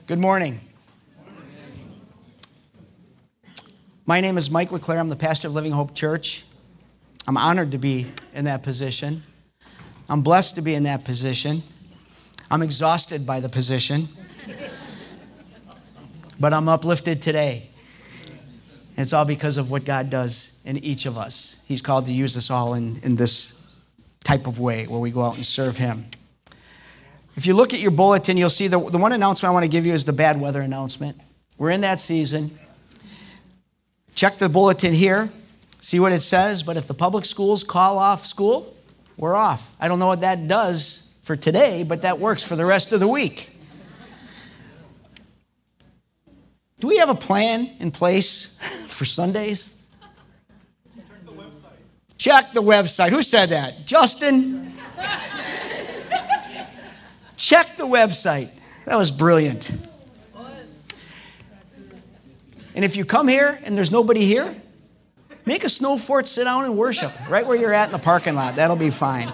Good morning. My name is Mike LeClaire. I'm the pastor of Living Hope Church. I'm honored to be in that position. I'm blessed to be in that position. I'm exhausted by the position. But I'm uplifted today. And it's all because of what God does in each of us. He's called to use us all in this type of way where we go out and serve Him. If you look at your bulletin, you'll see the one announcement I want to give you is the bad weather announcement. We're in that season. Check the bulletin here, see what it says, but if the public schools call off school, we're off. I don't know what that does for today, but that works for the rest of the week. Do we have a plan in place for Sundays? Check the website. Who said that? Justin? Check the website. That was brilliant. And if you come here and there's nobody here, make a snow fort, sit down and worship right where you're at in the parking lot. That'll be fine.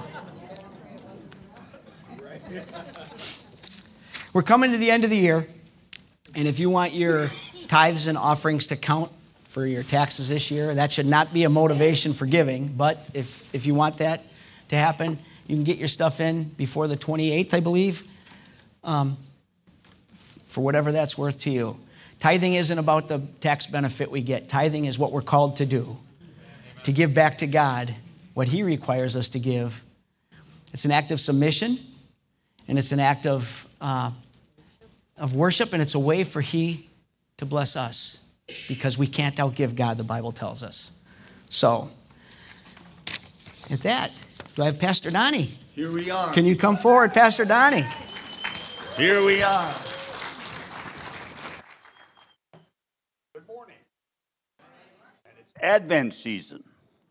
We're coming to the end of the year, and if you want your tithes and offerings to count for your taxes this year, that should not be a motivation for giving, but if you want that to happen, you can get your stuff in before the 28th, I believe, for whatever that's worth to you. Tithing isn't about the tax benefit we get. Tithing is what we're called to do, to give back to God what He requires us to give. It's an act of submission, and it's an act of worship, and it's a way for He to bless us because we can't outgive God, the Bible tells us. So, at that, do I have Pastor Donnie? Here we are. Can you come forward, Pastor Donnie? Here we are. Good morning. And it's Advent season.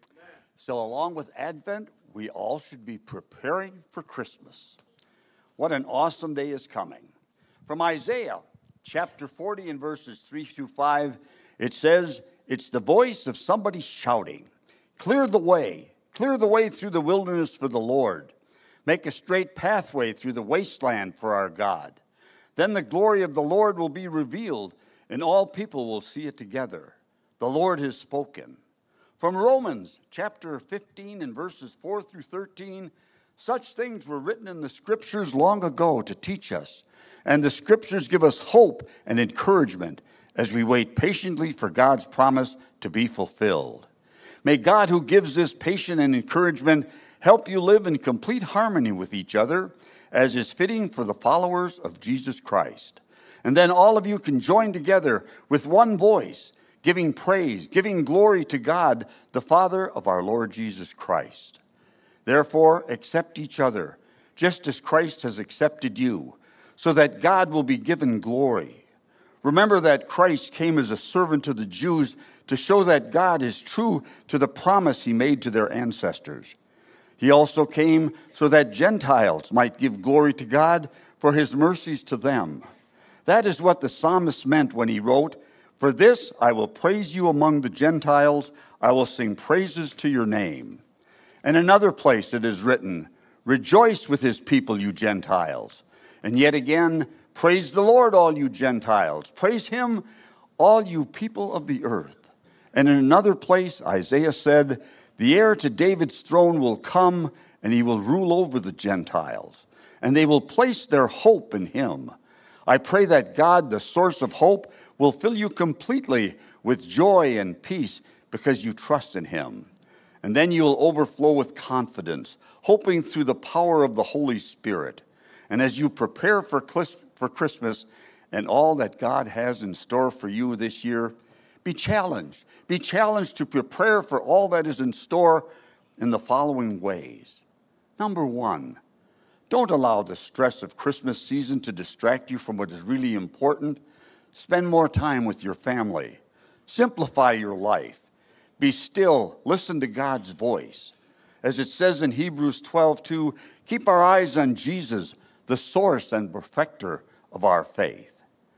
So along with Advent, we all should be preparing for Christmas. What an awesome day is coming. From Isaiah chapter 40 and verses 3 through 5, it says, it's the voice of somebody shouting, clear the way through the wilderness for the Lord. Make a straight pathway through the wasteland for our God. Then the glory of the Lord will be revealed, and all people will see it together. The Lord has spoken. From Romans chapter 15 and verses 4 through 13, such things were written in the Scriptures long ago to teach us, and the Scriptures give us hope and encouragement as we wait patiently for God's promise to be fulfilled. May God, who gives this patience and encouragement, help you live in complete harmony with each other, as is fitting for the followers of Jesus Christ. And then all of you can join together with one voice, giving praise, giving glory to God, the Father of our Lord Jesus Christ. Therefore, accept each other, just as Christ has accepted you, so that God will be given glory. Remember that Christ came as a servant to the Jews to show that God is true to the promise He made to their ancestors. He also came so that Gentiles might give glory to God for His mercies to them. That is what the psalmist meant when he wrote, "For this I will praise you among the Gentiles, I will sing praises to your name." And another place it is written, "Rejoice with His people, you Gentiles." And yet again, "Praise the Lord, all you Gentiles. Praise Him, all you people of the earth." And in another place, Isaiah said, "The heir to David's throne will come, and He will rule over the Gentiles, and they will place their hope in Him." I pray that God, the source of hope, will fill you completely with joy and peace because you trust in Him. And then you will overflow with confidence, hoping through the power of the Holy Spirit. And as you prepare for Christmas and all that God has in store for you this year, be challenged. Be challenged to prepare for all that is in store in the following ways. Number one, don't allow the stress of Christmas season to distract you from what is really important. Spend more time with your family. Simplify your life. Be still. Listen to God's voice. As it says in Hebrews 12:2, keep our eyes on Jesus, the source and perfecter of our faith.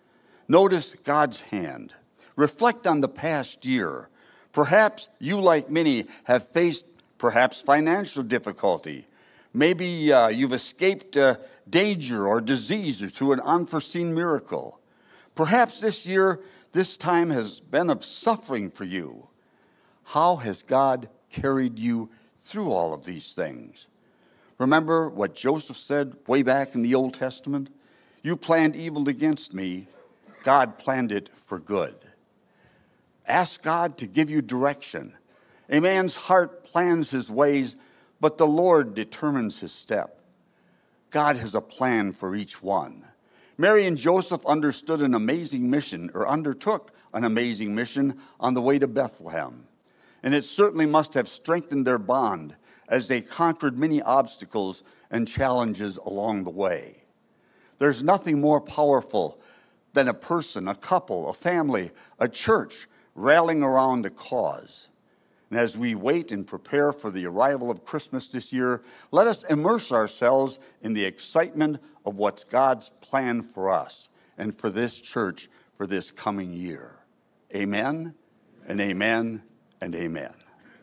Notice God's hand. Reflect on the past year. Perhaps you, like many, have faced perhaps financial difficulty. Maybe you've escaped danger or disease or through an unforeseen miracle. Perhaps this year, this time has been of suffering for you. How has God carried you through all of these things? Remember what Joseph said way back in the Old Testament? You planned evil against me. God planned it for good. Ask God to give you direction. A man's heart plans his ways, but the Lord determines his step. God has a plan for each one. Mary and Joseph understood an amazing mission, or undertook an amazing mission on the way to Bethlehem. And it certainly must have strengthened their bond as they conquered many obstacles and challenges along the way. There's nothing more powerful than a person, a couple, a family, a church rallying around a cause. And as we wait and prepare for the arrival of Christmas this year, let us immerse ourselves in the excitement of what's God's plan for us and for this church for this coming year. Amen and amen and amen.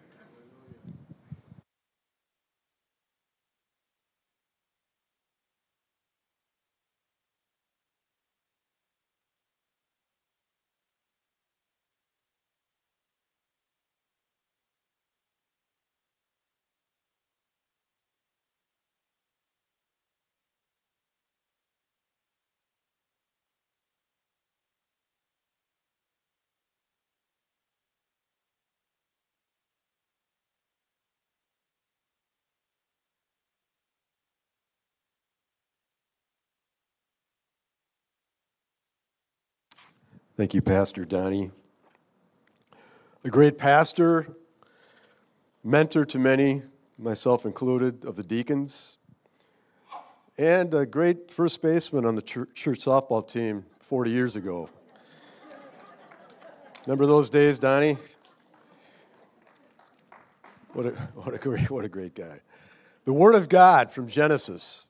Thank you, Pastor Donnie. A great pastor, mentor to many, myself included, of the deacons, and a great first baseman on the church softball team 40 years ago. Remember those days, Donnie? What a great guy. The Word of God from Genesis,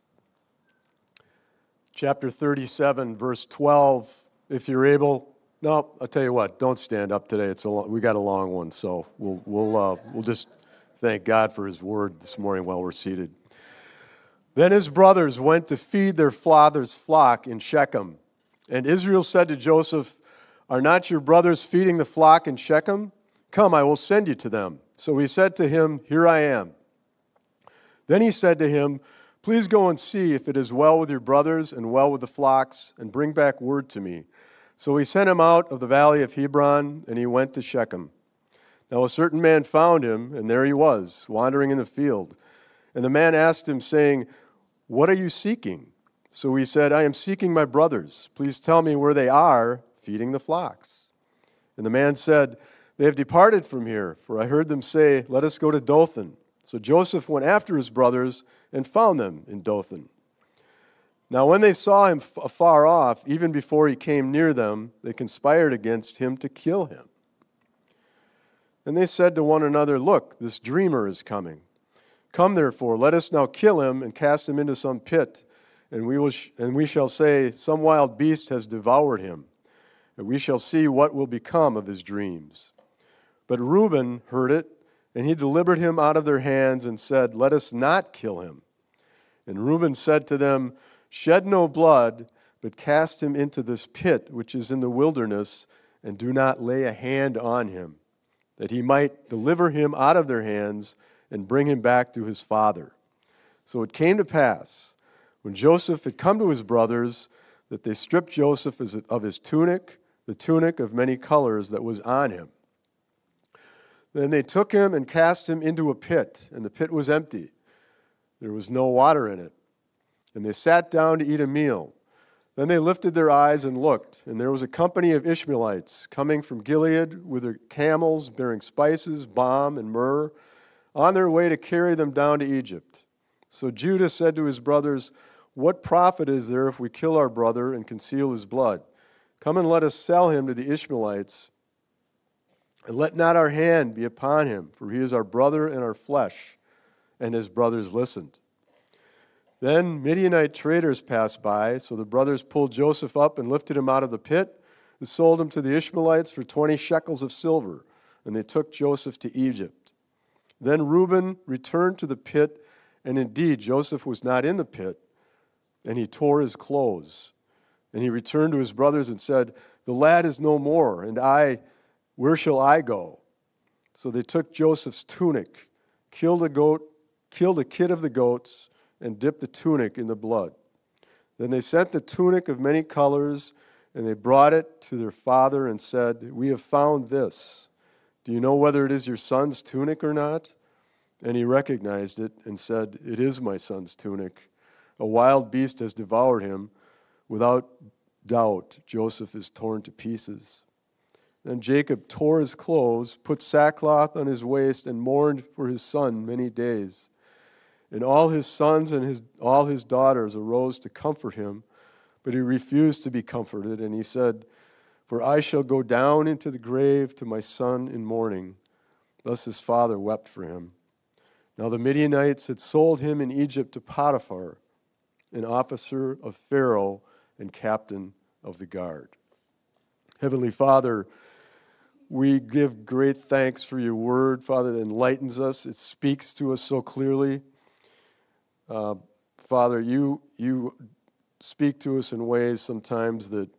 chapter 37, verse 12. If you're able, no, I'll tell you what. Don't stand up today. We got a long one, so we'll just thank God for His Word this morning while we're seated. Then his brothers went to feed their father's flock in Shechem, and Israel said to Joseph, "Are not your brothers feeding the flock in Shechem? Come, I will send you to them." So he said to him, "Here I am." Then he said to him, "Please go and see if it is well with your brothers and well with the flocks, and bring back word to me." So he sent him out of the valley of Hebron, and he went to Shechem. Now a certain man found him, and there he was, wandering in the field. And the man asked him, saying, "What are you seeking?" So he said, "I am seeking my brothers. Please tell me where they are, feeding the flocks." And the man said, "They have departed from here, for I heard them say, 'Let us go to Dothan.'" So Joseph went after his brothers and found them in Dothan. Now when they saw him afar off, even before he came near them, they conspired against him to kill him. And they said to one another, "Look, this dreamer is coming. Come therefore, let us now kill him and cast him into some pit, and we shall say, 'Some wild beast has devoured him,' and we shall see what will become of his dreams." But Reuben heard it, and he delivered him out of their hands and said, "Let us not kill him." And Reuben said to them, "Shed no blood, but cast him into this pit which is in the wilderness, and do not lay a hand on him, that he might deliver him out of their hands and bring him back to his father." So it came to pass, when Joseph had come to his brothers, that they stripped Joseph of his tunic, the tunic of many colors that was on him. Then they took him and cast him into a pit, and the pit was empty. There was no water in it. And they sat down to eat a meal. Then they lifted their eyes and looked, and there was a company of Ishmaelites coming from Gilead with their camels bearing spices, balm, and myrrh, on their way to carry them down to Egypt. So Judah said to his brothers, "What profit is there if we kill our brother and conceal his blood? Come and let us sell him to the Ishmaelites, and let not our hand be upon him, for he is our brother and our flesh." And his brothers listened. Then Midianite traders passed by, so the brothers pulled Joseph up and lifted him out of the pit, and sold him to the Ishmaelites for 20 shekels of silver, and they took Joseph to Egypt. Then Reuben returned to the pit, and indeed Joseph was not in the pit, and he tore his clothes. And he returned to his brothers and said, "The lad is no more, and where shall I go?" So they took Joseph's tunic, killed a kid of the goats, and dipped the tunic in the blood. Then they sent the tunic of many colors, and they brought it to their father and said, "We have found this. Do you know whether it is your son's tunic or not?" And he recognized it and said, "It is my son's tunic. A wild beast has devoured him. Without doubt, Joseph is torn to pieces." Then Jacob tore his clothes, put sackcloth on his waist, and mourned for his son many days. And all his sons and all his daughters arose to comfort him, but he refused to be comforted, and he said, "For I shall go down into the grave to my son in mourning." Thus his father wept for him. Now the Midianites had sold him in Egypt to Potiphar, an officer of Pharaoh and captain of the guard. Heavenly Father, we give great thanks for your word, Father, that enlightens us. It speaks to us so clearly. Father, you speak to us in ways sometimes that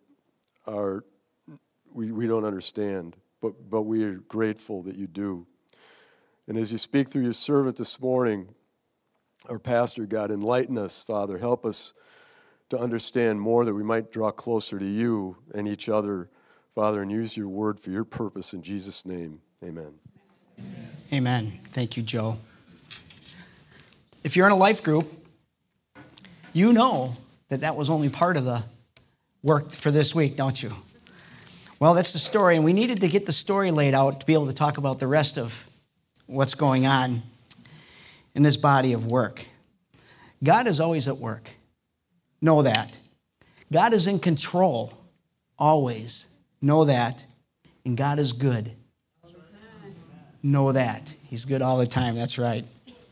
we don't understand, but we are grateful that you do. And as you speak through your servant this morning, our pastor, God, enlighten us, Father. Help us to understand more that we might draw closer to you and each other, Father, and use your word for your purpose. In Jesus' name, amen. Amen. Thank you, Joe. If you're in a life group, you know that was only part of the work for this week, don't you? Well, that's the story, and we needed to get the story laid out to be able to talk about the rest of what's going on in this body of work. God is always at work. Know that. God is in control, always. Know that. And God is good. Know that. He's good all the time. That's right.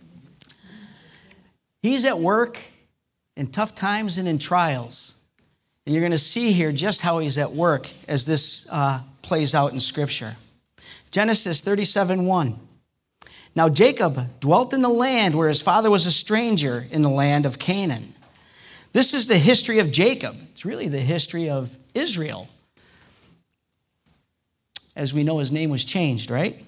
He's at work in tough times and in trials. And you're going to see here just how he's at work as this plays out in Scripture. Genesis 37:1. Now Jacob dwelt in the land where his father was a stranger, in the land of Canaan. This is the history of Jacob. It's really the history of Israel. As we know, his name was changed, right?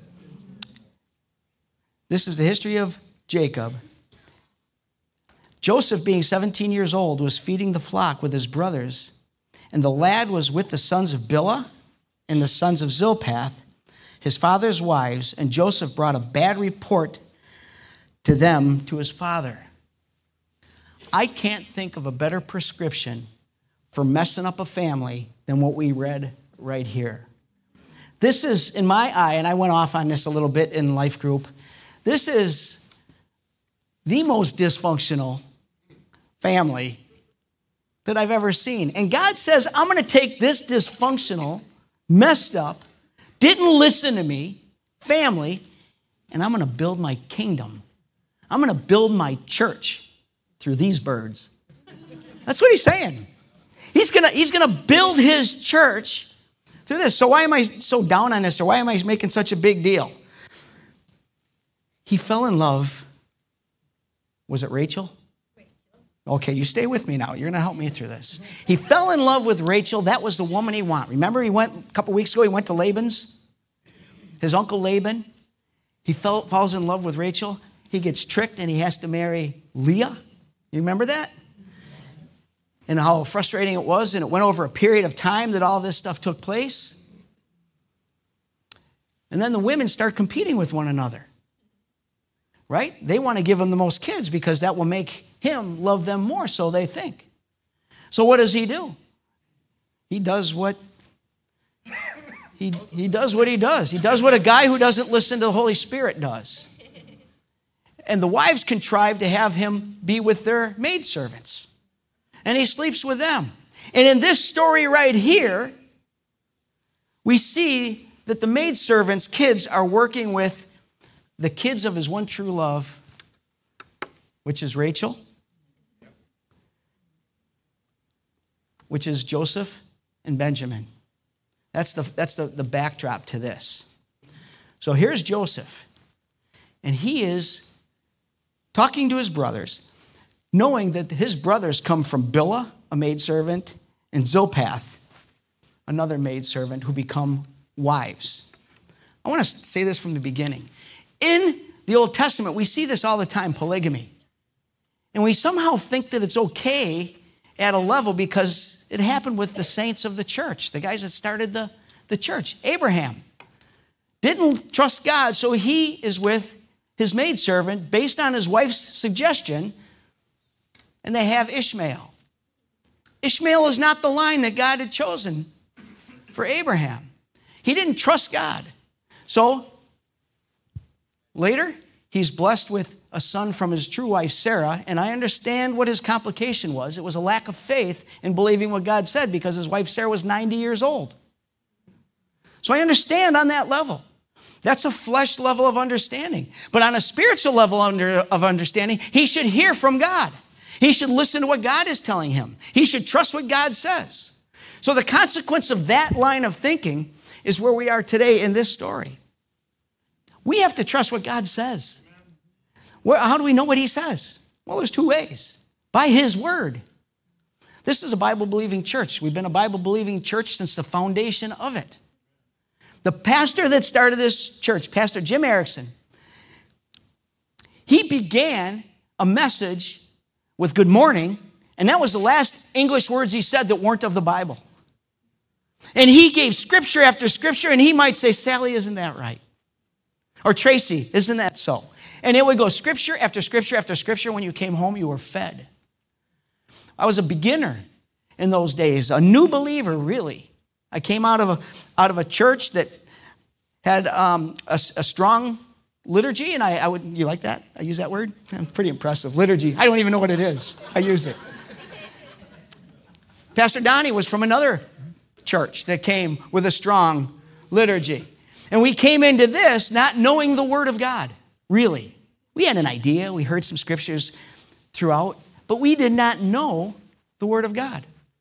This is the history of Jacob. Joseph, being 17 years old, was feeding the flock with his brothers, and the lad was with the sons of Bilhah and the sons of Zilpath, his father's wives, and Joseph brought a bad report to them to his father. I can't think of a better prescription for messing up a family than what we read right here. This is, in my eye, and I went off on this a little bit in life group, this is the most dysfunctional family that I've ever seen. And God says, I'm going to take this dysfunctional, messed up, didn't listen to me family, and I'm going to build my kingdom. I'm going to build my church through these birds. That's what he's saying. He's going to build his church through this. So why am I so down on this, or why am I making such a big deal? He fell in love. Was it Rachel? Okay, you stay with me now. You're going to help me through this. He fell in love with Rachel. That was the woman he wanted. Remember, he went a couple weeks ago, he went to Laban's, his uncle Laban. He falls in love with Rachel. He gets tricked and he has to marry Leah. You remember that? And how frustrating it was, and it went over a period of time that all this stuff took place. And then the women start competing with one another. Right? They want to give him the most kids because that will make him love them more, so they think. So what does he do? He does what he does what he does. He does what a guy who doesn't listen to the Holy Spirit does. And the wives contrive to have him be with their maidservants. And he sleeps with them. And in this story right here, we see that the maidservants' kids are working with the kids of his one true love, which is Rachel, which is Joseph and Benjamin. That's the backdrop to this. So here's Joseph, and he is talking to his brothers, knowing that his brothers come from Bilhah, a maidservant, and Zilpath, another maidservant, who become wives. I want to say this from the beginning. In the Old Testament, we see this all the time, polygamy. And we somehow think that it's okay at a level because it happened with the saints of the church, the guys that started the church. Abraham didn't trust God, so he is with his maidservant based on his wife's suggestion, and they have Ishmael. Ishmael is not the line that God had chosen for Abraham. He didn't trust God. So later, he's blessed with a son from his true wife, Sarah, and I understand what his complication was. It was a lack of faith in believing what God said because his wife, Sarah, was 90 years old. So I understand on that level. That's a flesh level of understanding. But on a spiritual level of understanding, he should hear from God. He should listen to what God is telling him. He should trust what God says. So the consequence of that line of thinking is where we are today in this story. We have to trust what God says. How do we know what he says? Well, there's two ways. By his word. This is a Bible-believing church. We've been a Bible-believing church since the foundation of it. The pastor that started this church, Pastor Jim Erickson, he began a message with good morning, and that was the last English words he said that weren't of the Bible. And he gave scripture after scripture, and he might say, Sally, isn't that right? Or Tracy, isn't that so? And it would go scripture after scripture after scripture. When you came home, you were fed. I was a beginner in those days, a new believer, really. I came out of a church that had a strong liturgy, and you like that? I use that word? Pretty impressive. Liturgy. I don't even know what it is. I use it. Pastor Donnie was from another church that came with a strong liturgy. And we came into this not knowing the Word of God, really. We had an idea. We heard some scriptures throughout, but we did not know the Word of God.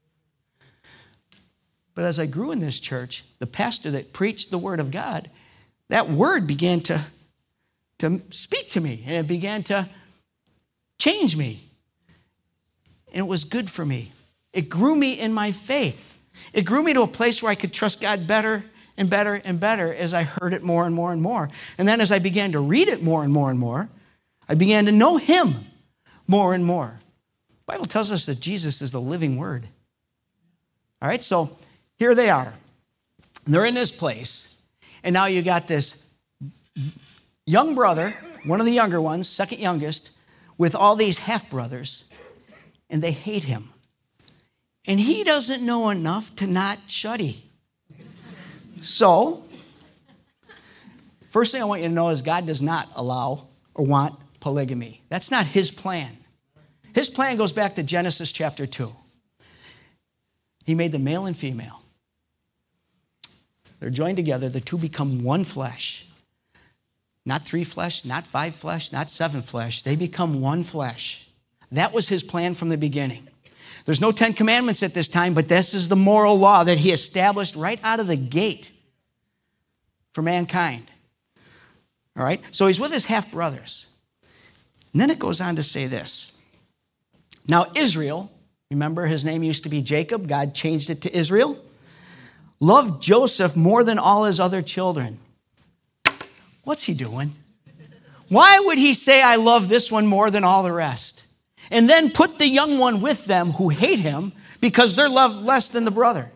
But as I grew in this church, the pastor that preached the Word of God, that Word began to speak to me, and it began to change me. And it was good for me. It grew me in my faith. It grew me to a place where I could trust God better and better and better as I heard it more and more and more. And then as I began to read it more and more and more, I began to know him more and more. The Bible tells us that Jesus is the living Word. All right, so here they are. They're in this place, and now you got this young brother, one of the younger ones, second youngest, with all these half-brothers, and they hate him. And he doesn't know enough to not shuddy. So, first thing I want you to know is God does not allow or want polygamy. That's not his plan. His plan goes back to Genesis chapter 2. He made the male and female. They're joined together. The two become one flesh. Not 3 flesh, not 5 flesh, not 7 flesh. They become one flesh. That was his plan from the beginning. There's no 10 commandments at this time, but this is the moral law that he established right out of the gate for mankind. All right? So he's with his half-brothers. And then it goes on to say this. Now Israel, remember his name used to be Jacob. God changed it to Israel. Loved Joseph more than all his other children. What's he doing? Why would he say, I love this one more than all the rest? And then put the young one with them who hate him because they're loved less than the brother.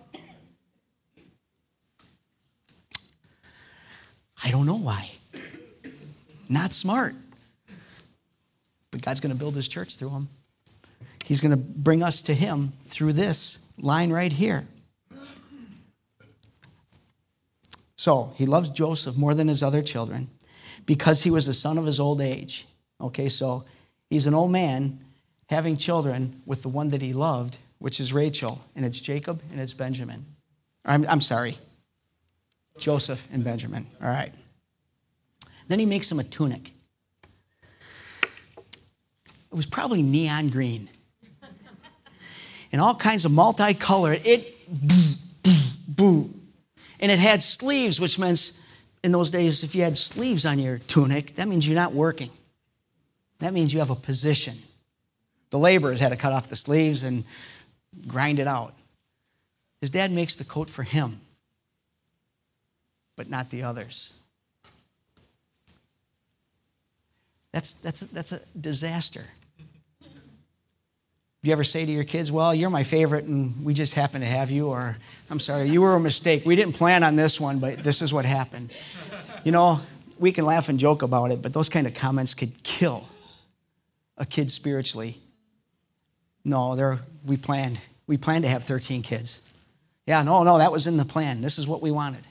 I don't know why. Not smart. But God's going to build his church through him. He's going to bring us to him through this line right here. So he loves Joseph more than his other children because he was the son of his old age. Okay, so he's an old man having children with the one that he loved, which is Rachel, and it's Jacob and it's Benjamin. I'm sorry, Joseph and Benjamin. All right. Then he makes him a tunic. It was probably neon green. And all kinds of multicolored. And it had sleeves, which means in those days, if you had sleeves on your tunic, that means you're not working. That means you have a position. The laborers had to cut off the sleeves and grind it out. His dad makes the coat for him, but not the others. That's a disaster. You ever say to your kids, well, you're my favorite and we just happen to have you, or I'm sorry, you were a mistake. We didn't plan on this one, but this is what happened. You know, we can laugh and joke about it, but those kind of comments could kill a kid spiritually. No, we planned to have 13 kids. Yeah, no, that was in the plan. This is what we wanted.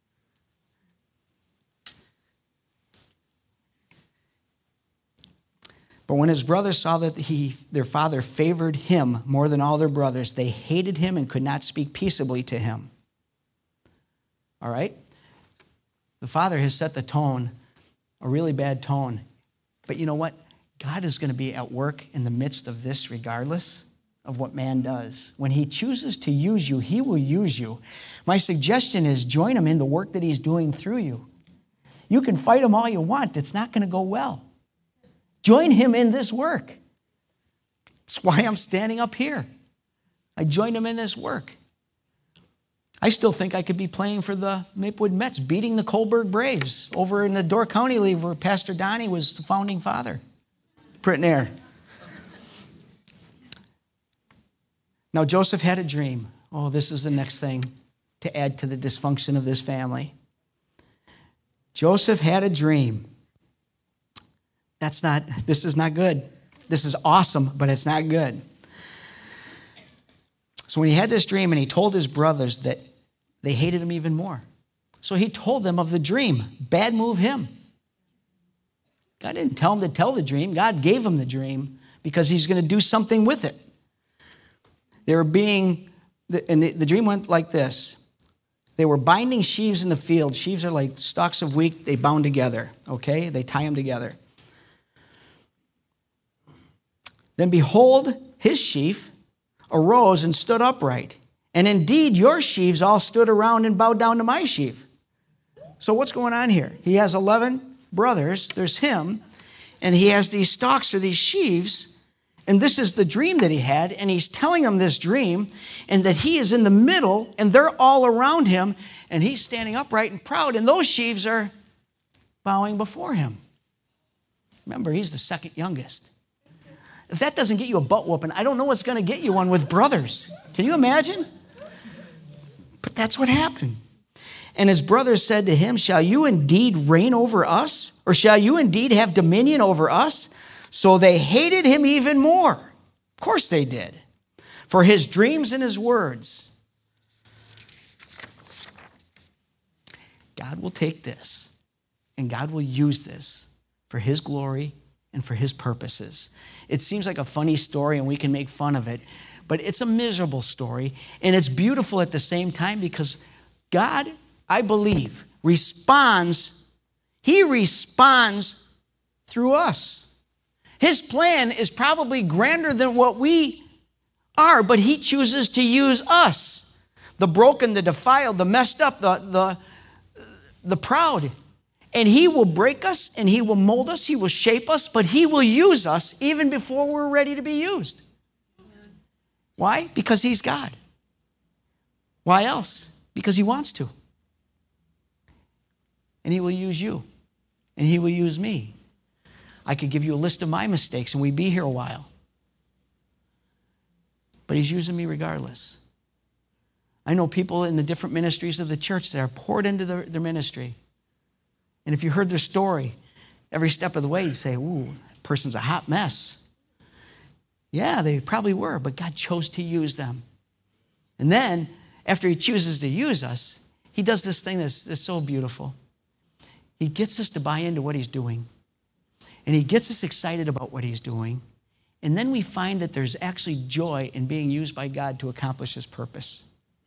But when his brothers saw that their father favored him more than all their brothers, they hated him and could not speak peaceably to him. All right? The father has set the tone, a really bad tone. But you know what? God is going to be at work in the midst of this regardless of what man does. When he chooses to use you, he will use you. My suggestion is join him in the work that he's doing through you. You can fight him all you want. It's not going to go well. Join him in this work. That's why I'm standing up here. I joined him in this work. I still think I could be playing for the Maplewood Mets, beating the Coburg Braves over in the Door County League where Pastor Donnie was the founding father. Print and air. Now, Joseph had a dream. Oh, this is the next thing to add to the dysfunction of this family. Joseph had a dream. This is not good. This is awesome, but it's not good. So when he had this dream and he told his brothers that they hated him even more. So he told them of the dream. Bad move him. God didn't tell him to tell the dream. God gave him the dream because he's going to do something with it. The dream went like this. They were binding sheaves in the field. Sheaves are like stalks of wheat. They bound together, okay? They tie them together. Then behold, his sheaf arose and stood upright. And indeed, your sheaves all stood around and bowed down to my sheaf. So what's going on here? He has 11 brothers. There's him. And he has these stalks or these sheaves. And this is the dream that he had. And he's telling them this dream. And that he is in the middle. And they're all around him. And he's standing upright and proud. And those sheaves are bowing before him. Remember, he's the second youngest. If that doesn't get you a butt whooping, I don't know what's going to get you one with brothers. Can you imagine? But that's what happened. And his brothers said to him, shall you indeed reign over us? Or shall you indeed have dominion over us? So they hated him even more. Of course they did. For his dreams and his words. God will take this and God will use this for his glory and for his purposes. It seems like a funny story and we can make fun of it, but it's a miserable story and it's beautiful at the same time because God, I believe, responds. He responds through us. His plan is probably grander than what we are, but he chooses to use us. The broken, the defiled, the messed up, the proud. And he will break us and he will mold us, he will shape us, but he will use us even before we're ready to be used. Why? Because he's God. Why else? Because he wants to. And he will use you. And he will use me. I could give you a list of my mistakes and we'd be here a while. But he's using me regardless. I know people in the different ministries of the church that are poured into their ministry. And if you heard their story, every step of the way, you say, ooh, that person's a hot mess. Yeah, they probably were, but God chose to use them. And then, after he chooses to use us, he does this thing that's so beautiful. He gets us to buy into what he's doing. And he gets us excited about what he's doing. And then we find that there's actually joy in being used by God to accomplish his purpose.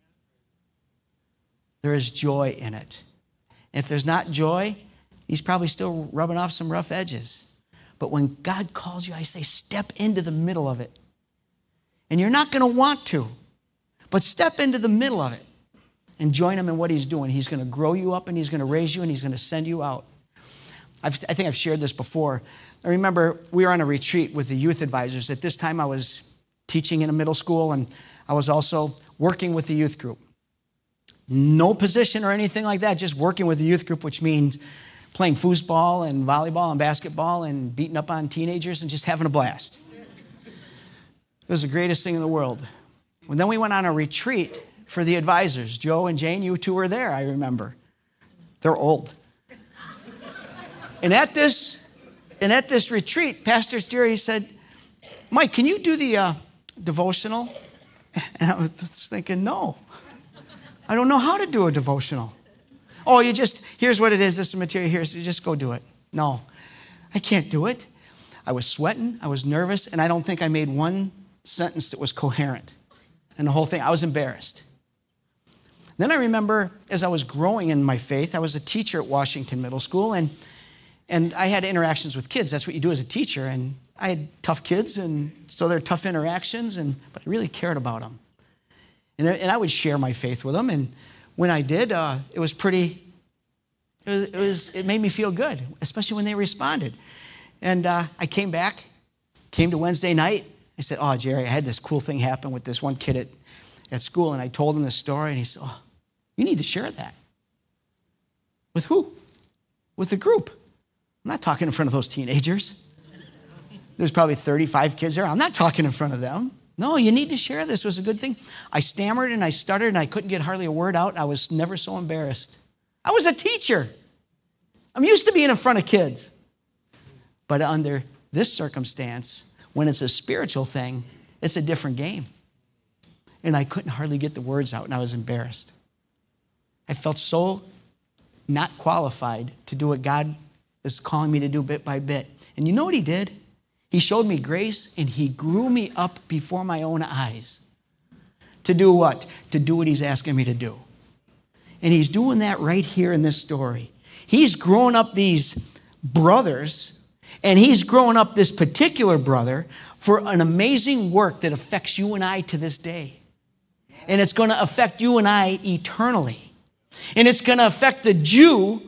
There is joy in it. If there's not joy, he's probably still rubbing off some rough edges. But when God calls you, I say, step into the middle of it. And you're not going to want to, but step into the middle of it and join him in what he's doing. He's going to grow you up and he's going to raise you and he's going to send you out. I think I've shared this before. I remember we were on a retreat with the youth advisors. At this time, I was teaching in a middle school, and I was also working with the youth group. No position or anything like that, just working with the youth group, which means playing foosball and volleyball and basketball and beating up on teenagers and just having a blast. It was the greatest thing in the world. And then we went on a retreat for the advisors. Joe and Jane, you two were there, I remember. They're old. And at this retreat, Pastor Jerry said, Mike, can you do the devotional? And I was thinking, no. I don't know how to do a devotional. Oh, here's what it is. This is the material here. So you just go do it. No, I can't do it. I was sweating. I was nervous. And I don't think I made one sentence that was coherent. And the whole thing, I was embarrassed. Then I remember as I was growing in my faith, I was a teacher at Washington Middle School. And I had interactions with kids. That's what you do as a teacher. And I had tough kids. And so they're tough interactions. But I really cared about them. And I would share my faith with them. And when I did, it made me feel good, especially when they responded. And I came to Wednesday night. I said, oh, Jerry, I had this cool thing happen with this one kid at school. And I told him the story. And he said, oh, you need to share that. With who? With the group. I'm not talking in front of those teenagers. There's probably 35 kids there. I'm not talking in front of them. No, you need to share this. It was a good thing. I stammered and I stuttered and I couldn't get hardly a word out. I was never so embarrassed. I was a teacher. I'm used to being in front of kids. But under this circumstance, when it's a spiritual thing, it's a different game. And I couldn't hardly get the words out and I was embarrassed. I felt so not qualified to do what God is calling me to do bit by bit. And you know what he did? He showed me grace and he grew me up before my own eyes. To do what? To do what he's asking me to do. And he's doing that right here in this story. He's growing up these brothers, and he's growing up this particular brother for an amazing work that affects you and I to this day. And it's going to affect you and I eternally. And it's going to affect the Jew,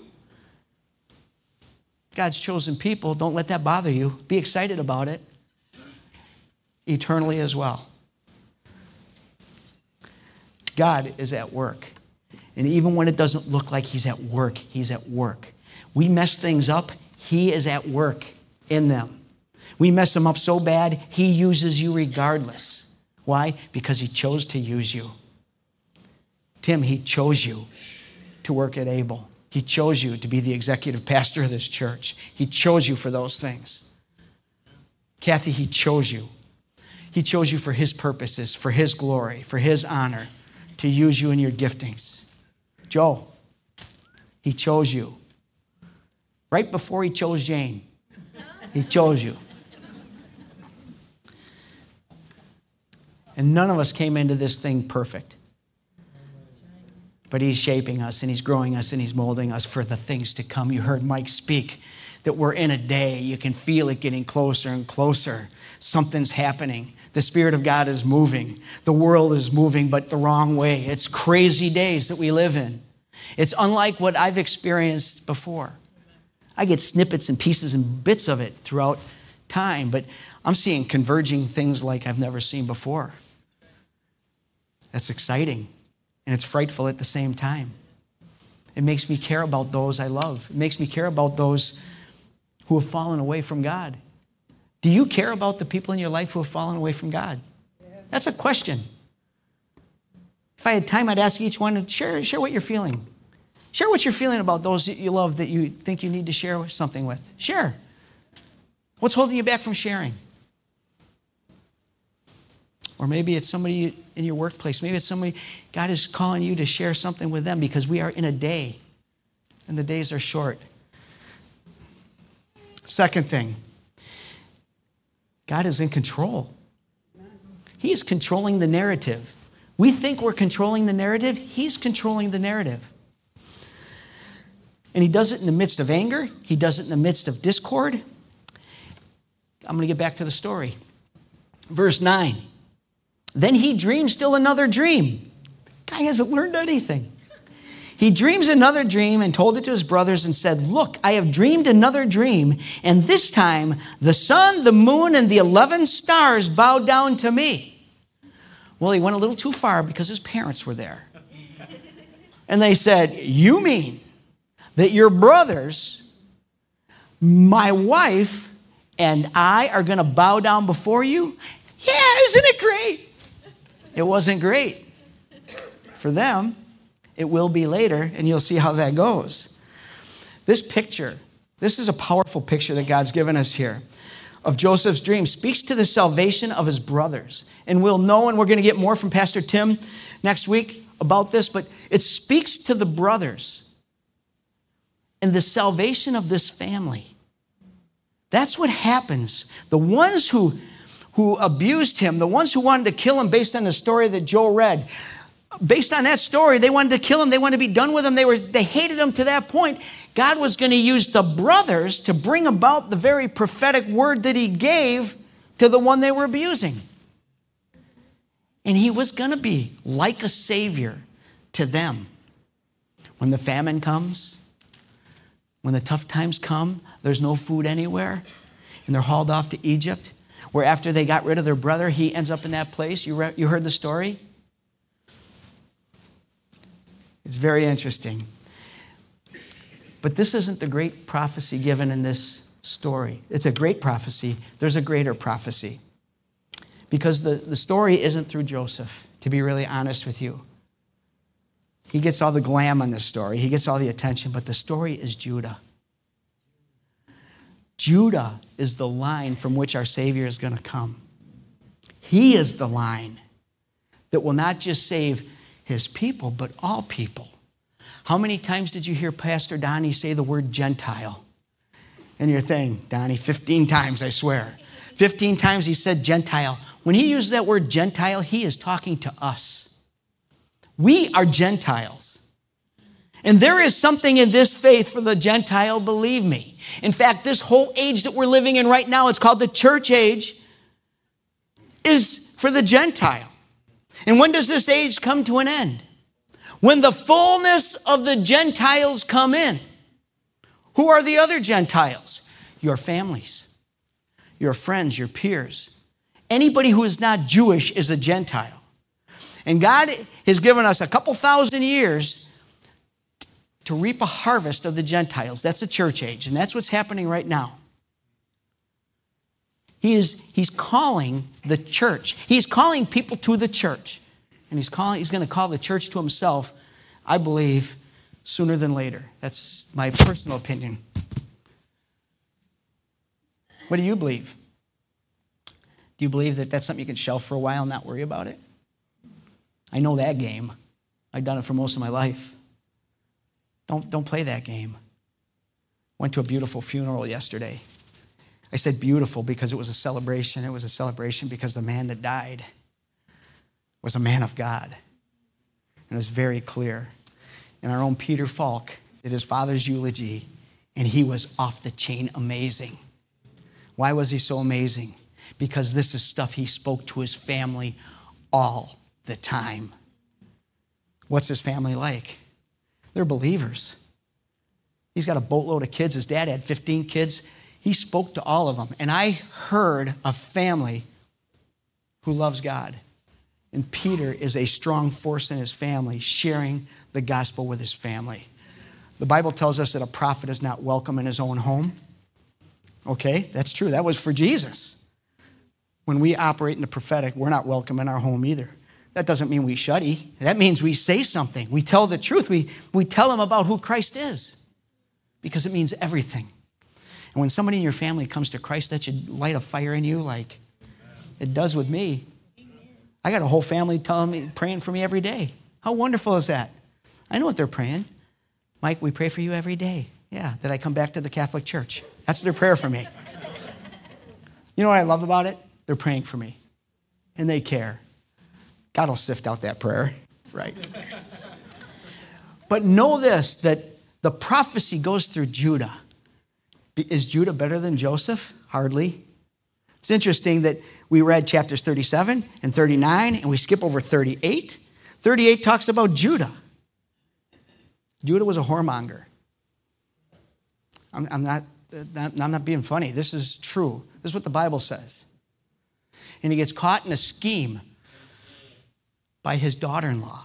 God's chosen people. Don't let that bother you. Be excited about it. Eternally as well. God is at work. And even when it doesn't look like he's at work, he's at work. We mess things up, he is at work in them. We mess them up so bad, he uses you regardless. Why? Because he chose to use you. Tim, he chose you to work at Able. He chose you to be the executive pastor of this church. He chose you for those things. Kathy, he chose you. He chose you for his purposes, for his glory, for his honor, to use you in your giftings. Joe, he chose you. Right before he chose Jane, he chose you. And none of us came into this thing perfect. But he's shaping us, and he's growing us, and he's molding us for the things to come. You heard Mike speak that we're in a day. You can feel it getting closer and closer. Something's happening. The Spirit of God is moving. The world is moving, but the wrong way. It's crazy days that we live in. It's unlike what I've experienced before. I get snippets and pieces and bits of it throughout time, but I'm seeing converging things like I've never seen before. That's exciting. And it's frightful at the same time. It makes me care about those I love. It makes me care about those who have fallen away from God. Do you care about the people in your life who have fallen away from God? That's a question. If I had time, I'd ask each one to share what you're feeling. Share what you're feeling about those that you love that you think you need to share something with. Share. What's holding you back from sharing? Or maybe it's somebody in your workplace. Maybe it's somebody, God is calling you to share something with them because we are in a day, and the days are short. Second thing, God is in control. He is controlling the narrative. We think we're controlling the narrative. He's controlling the narrative. And he does it in the midst of anger. He does it in the midst of discord. I'm going to get back to the story. Verse 9. Then he dreams still another dream. The guy hasn't learned anything. He dreams another dream and told it to his brothers and said, look, I have dreamed another dream, and this time the sun, the moon, and the 11 stars bow down to me. Well, he went a little too far because his parents were there. And they said, you mean that your brothers, my wife, and I are going to bow down before you? Yeah, isn't it great? It wasn't great for them. It will be later, and you'll see how that goes. This picture, this is a powerful picture that God's given us here of Joseph's dream, speaks to the salvation of his brothers. And we'll know, and we're going to get more from Pastor Tim next week about this, but it speaks to the brothers and the salvation of this family. That's what happens. The ones who abused him, the ones who wanted to kill him based on the story that Joe read, based on that story, they wanted to kill him. They wanted to be done with him. They hated him to that point. God was going to use the brothers to bring about the very prophetic word that he gave to the one they were abusing. And he was going to be like a savior to them. When the famine comes, when the tough times come, there's no food anywhere, and they're hauled off to Egypt, where after they got rid of their brother, he ends up in that place. You heard the story? It's very interesting. But this isn't the great prophecy given in this story. It's a great prophecy. There's a greater prophecy. Because the story isn't through Joseph, to be really honest with you. He gets all the glam on this story. He gets all the attention, but the story is Judah. Judah is the line from which our Savior is going to come. He is the line that will not just save his people, but all people. How many times did you hear Pastor Donnie say the word Gentile in your thing, Donnie? 15 times, I swear. 15 times he said Gentile. When he uses that word Gentile, he is talking to us. We are Gentiles. And there is something in this faith for the Gentile, believe me. In fact, this whole age that we're living in right now, it's called the church age, is for the Gentile. And when does this age come to an end? When the fullness of the Gentiles come in. Who are the other Gentiles? Your families, your friends, your peers. Anybody who is not Jewish is a Gentile. And God has given us a couple thousand years to reap a harvest of the Gentiles. That's the church age, and that's what's happening right now. He's calling the church. He's calling people to the church. And he's going to call the church to himself, I believe, sooner than later. That's my personal opinion. What do you believe? Do you believe that that's something you can shelf for a while and not worry about it? I know that game. I've done it for most of my life. Don't play that game. Went to a beautiful funeral yesterday. I said beautiful because it was a celebration. It was a celebration because the man that died was a man of God. And it was very clear. And our own Peter Falk did his father's eulogy, and he was off the chain amazing. Why was he so amazing? Because this is stuff he spoke to his family all the time. What's his family like? They're believers. He's got a boatload of kids. His dad had 15 kids. He spoke to all of them. And I heard a family who loves God. And Peter is a strong force in his family, sharing the gospel with his family. The Bible tells us that a prophet is not welcome in his own home. Okay, that's true. That was for Jesus. When we operate in the prophetic, we're not welcome in our home either. That doesn't mean we shuddy. That means we say something. We tell the truth. We tell them about who Christ is, because it means everything. And when somebody in your family comes to Christ, that should light a fire in you like it does with me. I got a whole family telling me, praying for me every day. How wonderful is that? I know what they're praying. Mike, we pray for you every day. Yeah, that I come back to the Catholic Church. That's their prayer for me. You know what I love about it? They're praying for me. And they care. God will sift out that prayer, right? But know this, that the prophecy goes through Judah. Is Judah better than Joseph? Hardly. It's interesting that we read chapters 37 and 39, and we skip over 38. 38 talks about Judah. Judah was a whoremonger. I'm not being funny. This is true. This is what the Bible says. And he gets caught in a scheme by his daughter-in-law.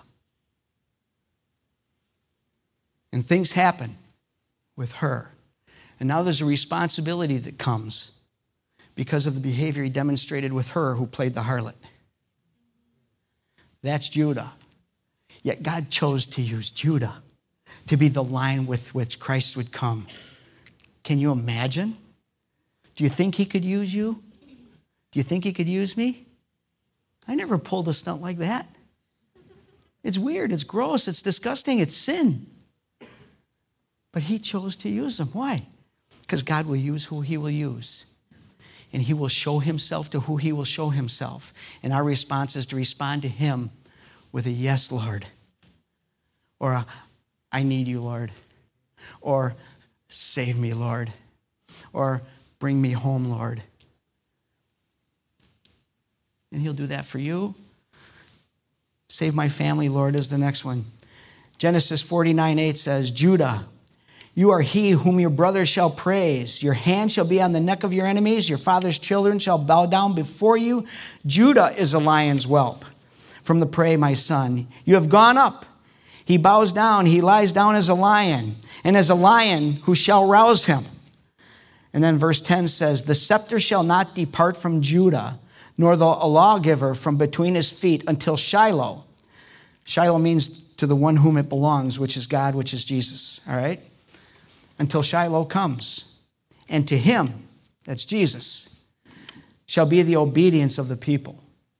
And things happen with her. And now there's a responsibility that comes because of the behavior he demonstrated with her who played the harlot. That's Judah. Yet God chose to use Judah to be the line with which Christ would come. Can you imagine? Do you think he could use you? Do you think he could use me? I never pulled a stunt like that. It's weird, it's gross, it's disgusting, it's sin. But he chose to use them. Why? Because God will use who he will use. And he will show himself to who he will show himself. And our response is to respond to him with a yes, Lord. Or a, I need you, Lord. Or save me, Lord. Or bring me home, Lord. And he'll do that for you. Save my family, Lord, is the next one. Genesis 49:8 says, Judah, you are he whom your brothers shall praise. Your hand shall be on the neck of your enemies. Your father's children shall bow down before you. Judah is a lion's whelp from the prey, my son. You have gone up. He bows down. He lies down as a lion. And as a lion, who shall rouse him? And then verse 10 says, the scepter shall not depart from Judah, nor the lawgiver from between his feet until Shiloh. Shiloh means to the one whom it belongs, which is God, which is Jesus. All right? Until Shiloh comes. And to him, that's Jesus, shall be the obedience of the people.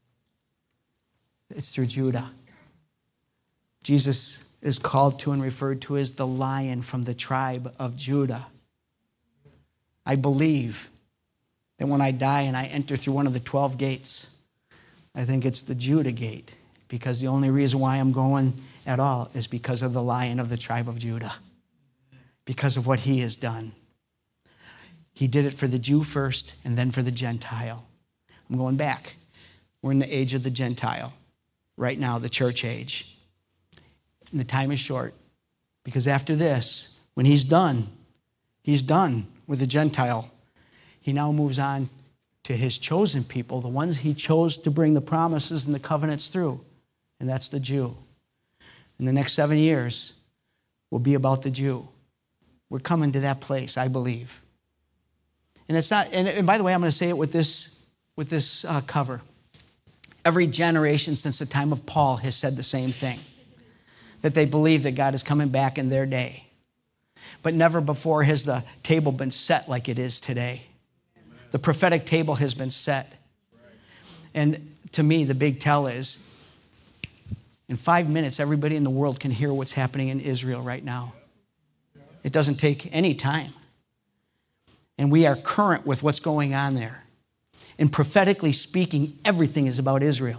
It's through Judah. Jesus is called to and referred to as the Lion from the tribe of Judah. I believe that when I die and I enter through one of the 12 gates, I think it's the Judah gate, because the only reason why I'm going at all is because of the Lion of the tribe of Judah. Because of what he has done. He did it for the Jew first and then for the Gentile. I'm going back. We're in the age of the Gentile. Right now, the church age. And the time is short. Because after this, when he's done with the Gentile. He now moves on to his chosen people, the ones he chose to bring the promises and the covenants through. And that's the Jew. And the next 7 years will be about the Jew. We're coming to that place, I believe. And it's not, and by the way, I'm going to say it with this cover. Every generation since the time of Paul has said the same thing. That they believe that God is coming back in their day. But never before has the table been set like it is today. The prophetic table has been set. And to me, the big tell is, in 5 minutes, everybody in the world can hear what's happening in Israel right now. It doesn't take any time. And we are current with what's going on there. And prophetically speaking, everything is about Israel.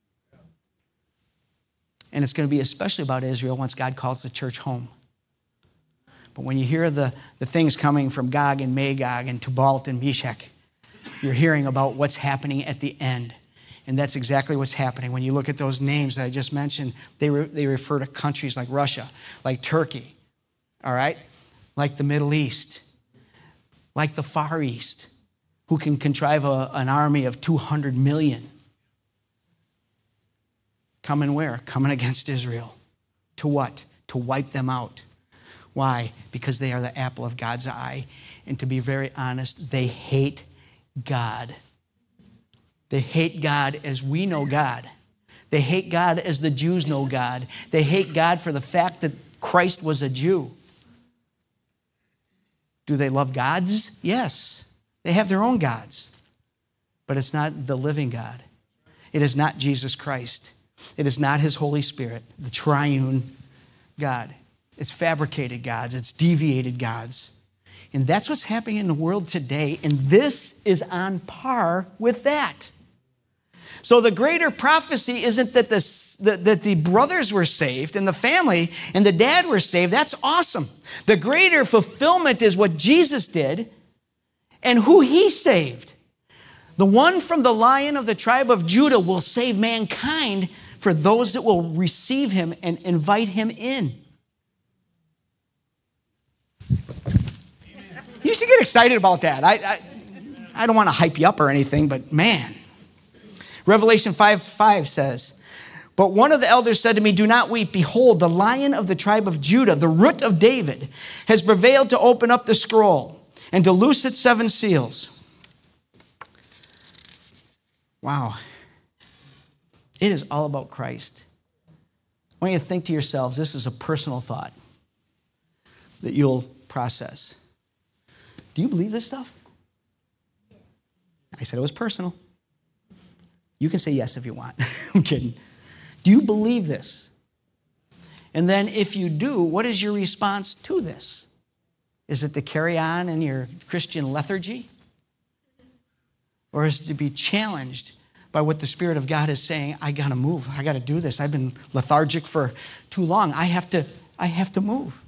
And it's going to be especially about Israel once God calls the church home. But when you hear the things coming from Gog and Magog and Tubal and Meshach, you're hearing about what's happening at the end. And that's exactly what's happening. When you look at those names that I just mentioned, they refer to countries like Russia, like Turkey, all right? Like the Middle East, like the Far East, who can contrive an army of 200 million. Coming where? Coming against Israel. To what? To wipe them out. Why? Because they are the apple of God's eye. And to be very honest, they hate God. They hate God as we know God. They hate God as the Jews know God. They hate God for the fact that Christ was a Jew. Do they love gods? Yes. They have their own gods. But it's not the living God. It is not Jesus Christ. It is not his Holy Spirit, the triune God. It's fabricated gods. It's deviated gods. And that's what's happening in the world today. And this is on par with that. So the greater prophecy isn't that the brothers were saved and the family and the dad were saved. That's awesome. The greater fulfillment is what Jesus did and who he saved. The one from the Lion of the tribe of Judah will save mankind for those that will receive him and invite him in. You should get excited about that. I don't want to hype you up or anything, but man. Revelation 5:5 says, But one of the elders said to me, do not weep. Behold, the Lion of the tribe of Judah, the Root of David, has prevailed to open up the scroll and to loose its 7 seals. Wow. It is all about Christ. I want you to think to yourselves, this is a personal thought that you'll process. Do you believe this stuff? I said it was personal. You can say yes if you want. I'm kidding. Do you believe this? And then if you do, what is your response to this? Is it to carry on in your Christian lethargy? Or is it to be challenged by what the Spirit of God is saying? I got to move. I got to do this. I've been lethargic for too long. I have to move.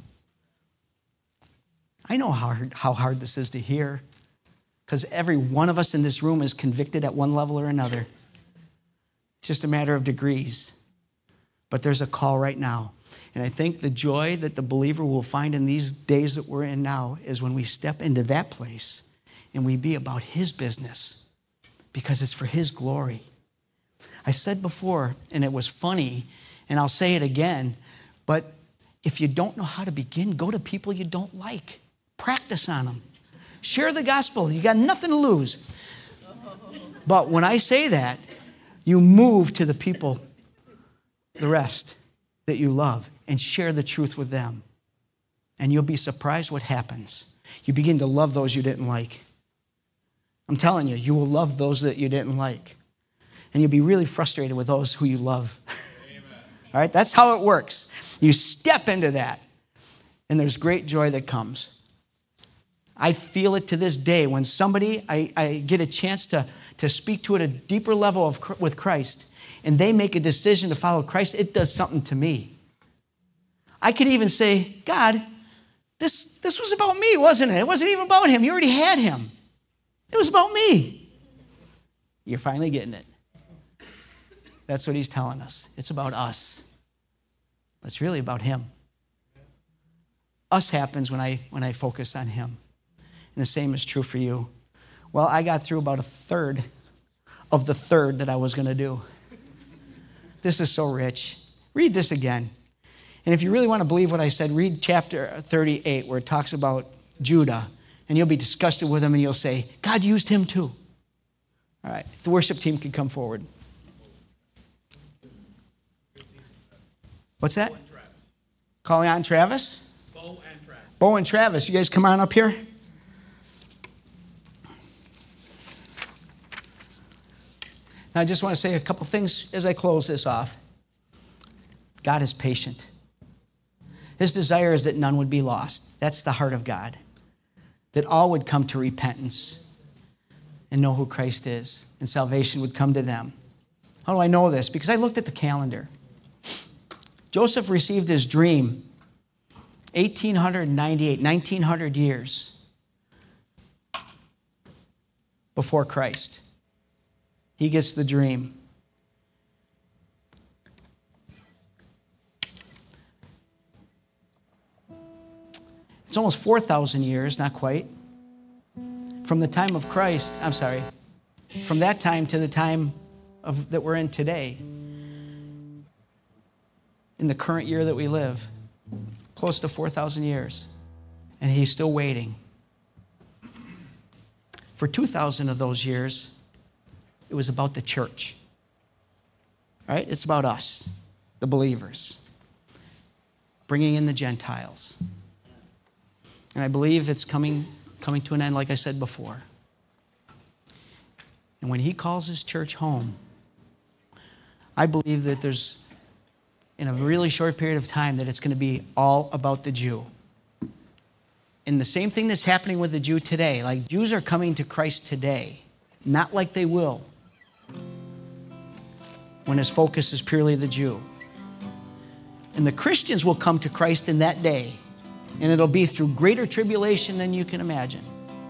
I know how hard this is to hear, because every one of us in this room is convicted at one level or another. It's just a matter of degrees. But there's a call right now. And I think the joy that the believer will find in these days that we're in now is when we step into that place and we be about His business, because it's for His glory. I said before, and it was funny, and I'll say it again, but if you don't know how to begin, go to people you don't like. Practice on them. Share the gospel. You got nothing to lose. But when I say that, you move to the people, the rest that you love, and share the truth with them. And you'll be surprised what happens. You begin to love those you didn't like. I'm telling you, you will love those that you didn't like. And you'll be really frustrated with those who you love. Amen. All right, that's how it works. You step into that, and there's great joy that comes. I feel it to this day. When somebody, I get a chance to speak to at a deeper level with Christ, and they make a decision to follow Christ, it does something to me. I could even say, God, this was about me, wasn't it? It wasn't even about him. You already had him. It was about me. You're finally getting it. That's what he's telling us. It's about us. But it's really about him. Us happens when I focus on him. And the same is true for you. Well, I got through about a third of the third that I was going to do. This is so rich. Read this again. And if you really want to believe what I said, read chapter 38 where it talks about Judah. And you'll be disgusted with him and you'll say, God used him too. All right, the worship team can come forward. What's that? Calling on Travis? Bo and Travis. Bo and Travis, you guys come on up here. Now, I just want to say a couple things as I close this off. God is patient. His desire is that none would be lost. That's the heart of God. That all would come to repentance and know who Christ is, and salvation would come to them. How do I know this? Because I looked at the calendar. Joseph received his dream 1898, 1900 years before Christ. He gets the dream. It's almost 4,000 years, not quite, from the time of Christ, from that time to the time that we're in today, in the current year that we live, close to 4,000 years, and he's still waiting. For 2,000 of those years, it was about the church, right? It's about us, the believers, bringing in the Gentiles. And I believe it's coming to an end, like I said before. And when he calls his church home, I believe that there's, in a really short period of time, that it's going to be all about the Jew. And the same thing that's happening with the Jew today. Like, Jews are coming to Christ today, not like they will when his focus is purely the Jew. And the Christians will come to Christ in that day, and it'll be through greater tribulation than you can imagine.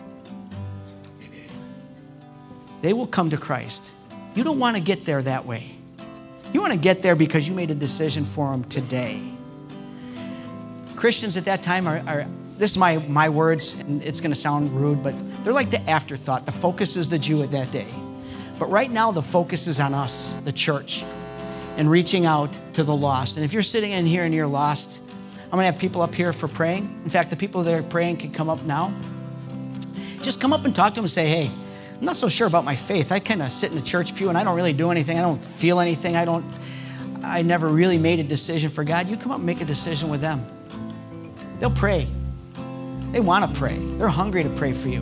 They will come to Christ. You don't want to get there that way. You want to get there because you made a decision for them today. Christians at that time are this is my words, and it's going to sound rude, but they're like the afterthought. The focus is the Jew at that day. But right now, the focus is on us, the church. and reaching out to the lost. And if you're sitting in here and you're lost, I'm going to have people up here for praying. In fact, the people that are praying can come up now. Just come up and talk to them and say, hey, I'm not so sure about my faith. I kind of sit in the church pew and I don't really do anything. I don't feel anything. I never really made a decision for God. You come up and make a decision with them. They'll pray. They want to pray. They're hungry to pray for you.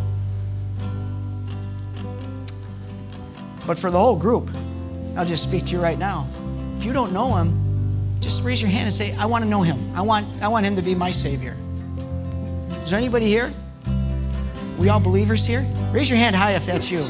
But for the whole group, I'll just speak to you right now. If you don't know him, just raise your hand and say, I want to know him. I want him to be my Savior. Is there anybody here? We all believers here? Raise your hand high if that's you.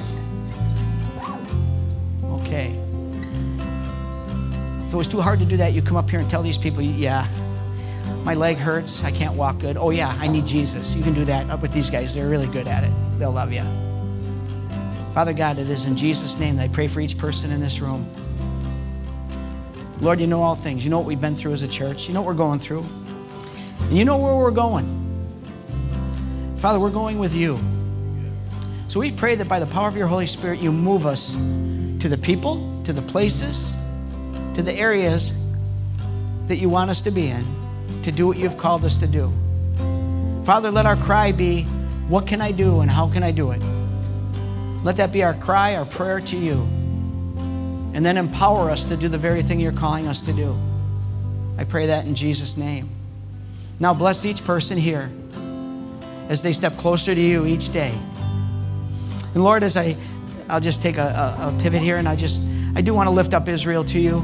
Okay. If it was too hard to do that, you come up here and tell these people, yeah, my leg hurts. I can't walk good. Oh, yeah, I need Jesus. You can do that up with these guys. They're really good at it. They'll love you. Father God, it is in Jesus' name that I pray for each person in this room. Lord, you know all things. You know what we've been through as a church. You know what we're going through. And you know where we're going. Father, we're going with you. So we pray that by the power of your Holy Spirit, you move us to the people, to the places, to the areas that you want us to be in, to do what you've called us to do. Father, let our cry be, what can I do and how can I do it? Let that be our cry, our prayer to you. And then empower us to do the very thing you're calling us to do. I pray that in Jesus' name. Now bless each person here as they step closer to you each day. And Lord, as I'll just take a pivot here, and I do want to lift up Israel to you.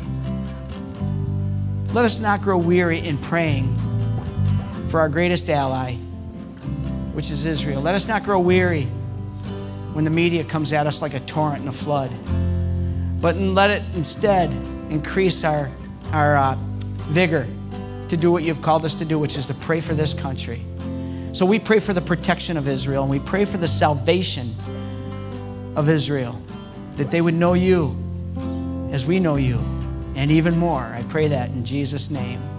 Let us not grow weary in praying for our greatest ally, which is Israel. Let us not grow weary when the media comes at us like a torrent and a flood. But let it instead increase our vigor to do what you've called us to do, which is to pray for this country. So we pray for the protection of Israel, and we pray for the salvation of Israel, that they would know you as we know you, and even more. I pray that in Jesus' name.